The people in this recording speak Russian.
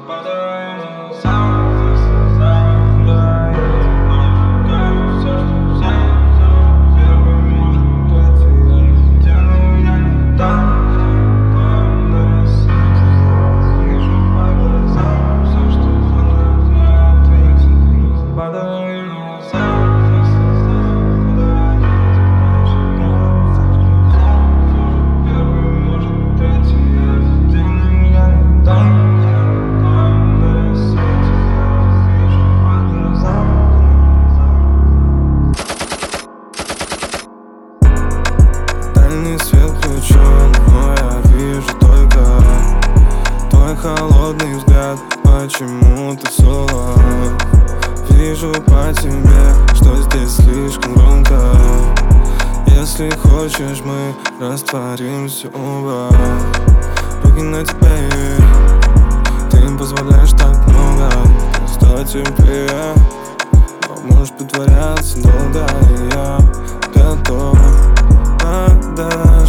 Дальний свет включен, но я вижу только твой холодный взгляд. Почему ты соло? Вижу по тебе, что здесь слишком громко. Если хочешь, мы растворимся оба. Руки на тебе, ты им позволяешь так много. Что тебе, но можешь притворяться долго, и я готов. Надо